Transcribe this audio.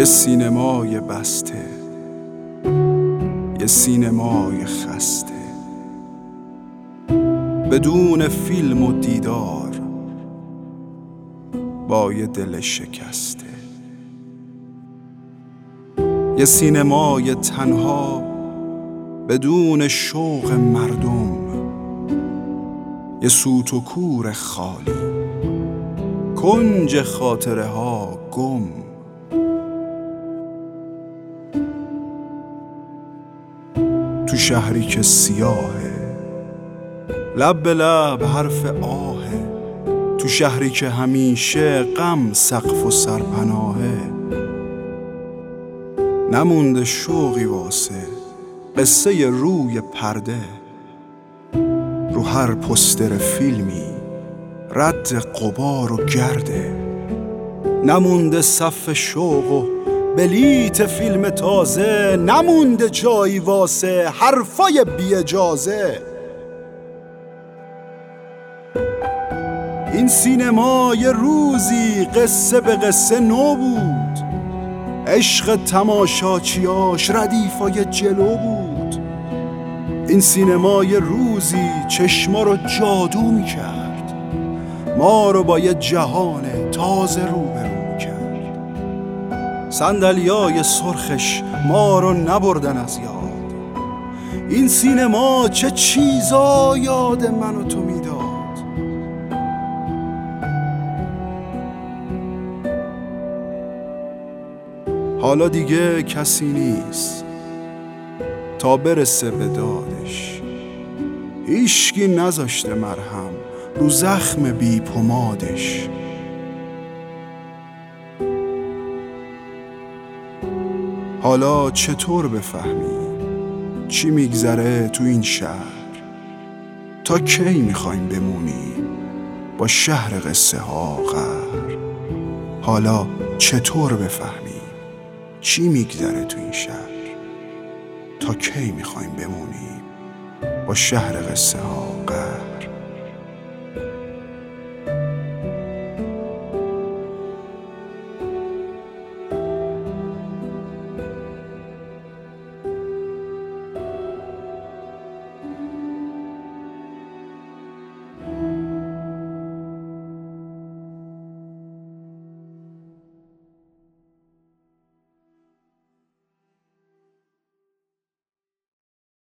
یه سینمای بسته، یه سینمای خسته، بدون فیلم و دیدار، با یه دل شکسته. یه سینمای تنها، بدون شوق مردم، یه سوت و کور خالی، کنج خاطره ها گم. تو شهری که سیاهه، لب به لب حرف آهه، تو شهری که همیشه غم سقف و سرپناهه. نمونده شوقی واسه قصه روی پرده، رو هر پوستر فیلمی رد غبار و گرده. نمونده صف شوق و بلیت فیلم تازه، نمونده جایی واسه حرفای بی اجازه. این سینما یه روزی قصه به قصه نو بود، عشق تماشاچیاش ردیفای جلو بود. این سینما یه روزی چشما رو جادو میکرد، ما رو با یه جهان تازه روبرو میکرد. صندلیای سرخش ما رو نبردن از یاد. این سینما چه چیزا یاد من و تو میداد. حالا دیگه کسی نیست تا برسه به دادش، هیچکی نذاشته مرهم رو زخم بی پمادش. حالا چطور بفهمی چی میگذره تو این شهر؟ تا کی میخوایم بمونیم با شهر قصه ها غر؟ حالا چطور بفهمی چی میگذره تو این شهر؟ تا کی میخوایم بمونیم با شهر قصه ها